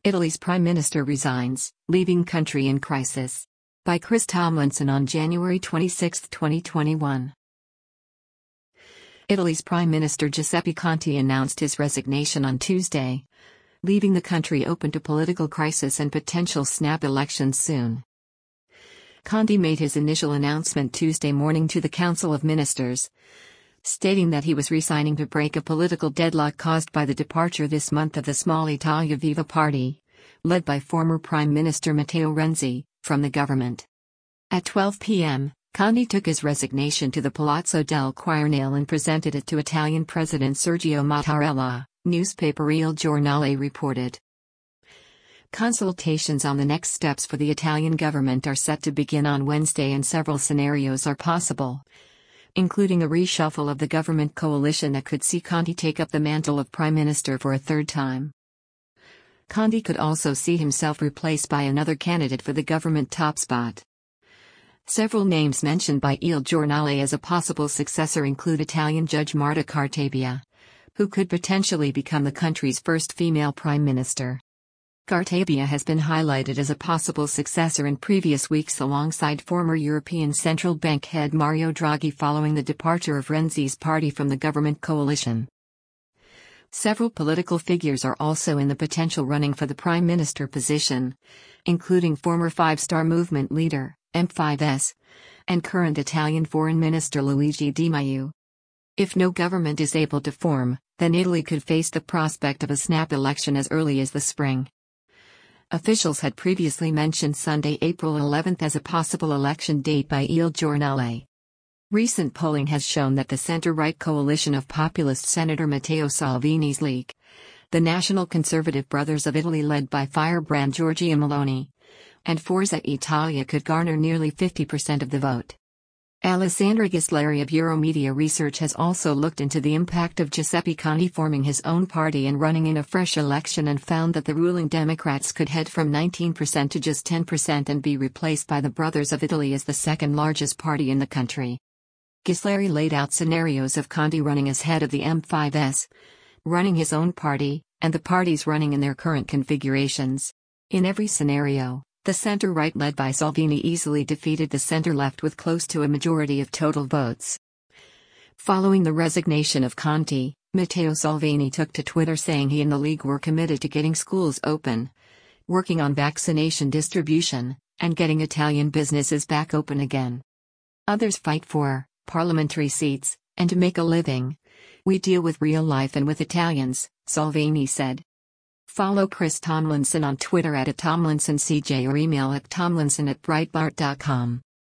Italy's Prime Minister resigns, leaving country in crisis. By Chris Tomlinson on January 26, 2021. Italy's Prime Minister Giuseppe Conte announced his resignation on Tuesday, leaving the country open to political crisis and potential snap elections soon. Conte made his initial announcement Tuesday morning to the Council of Ministers, stating that he was resigning to break a political deadlock caused by the departure this month of the small Italia Viva party, led by former Prime Minister Matteo Renzi, from the government. At 12 p.m., Conte took his resignation to the Palazzo del Quirinale and presented it to Italian President Sergio Mattarella, newspaper Il Giornale reported. Consultations on the next steps for the Italian government are set to begin on Wednesday, and several scenarios are possible, including a reshuffle of the government coalition that could see Conte take up the mantle of Prime Minister for a third time. Conte could also see himself replaced by another candidate for the government top spot. Several names mentioned by Il Giornale as a possible successor include Italian Judge Marta Cartabia, who could potentially become the country's first female prime minister. Cartabia has been highlighted as a possible successor in previous weeks alongside former European Central Bank head Mario Draghi following the departure of Renzi's party from the government coalition. Several political figures are also in the potential running for the prime minister position, including former Five Star Movement leader, M5S, and current Italian Foreign Minister Luigi Di Maio. If no government is able to form, then Italy could face the prospect of a snap election as early as the spring. Officials had previously mentioned Sunday, April 11 as a possible election date by Il Giornale. Recent polling has shown that the center-right coalition of populist Senator Matteo Salvini's League, the National Conservative Brothers of Italy led by firebrand Giorgia Meloni, and Forza Italia could garner nearly 50% of the vote. Alessandra Ghisleri of Euromedia Research has also looked into the impact of Giuseppe Conte forming his own party and running in a fresh election, and found that the ruling Democrats could head from 19% to just 10% and be replaced by the Brothers of Italy as the second largest party in the country. Ghisleri laid out scenarios of Conte running as head of the M5S, running his own party, and the parties running in their current configurations. In every scenario, the center-right led by Salvini easily defeated the center-left with close to a majority of total votes. Following the resignation of Conte, Matteo Salvini took to Twitter saying he and the League were committed to getting schools open, working on vaccination distribution, and getting Italian businesses back open again. Others fight for parliamentary seats, and to make a living. We deal with real life and with Italians, Salvini said. Follow Chris Tomlinson on Twitter @TomlinsonCJ or email at tomlinson@breitbart.com.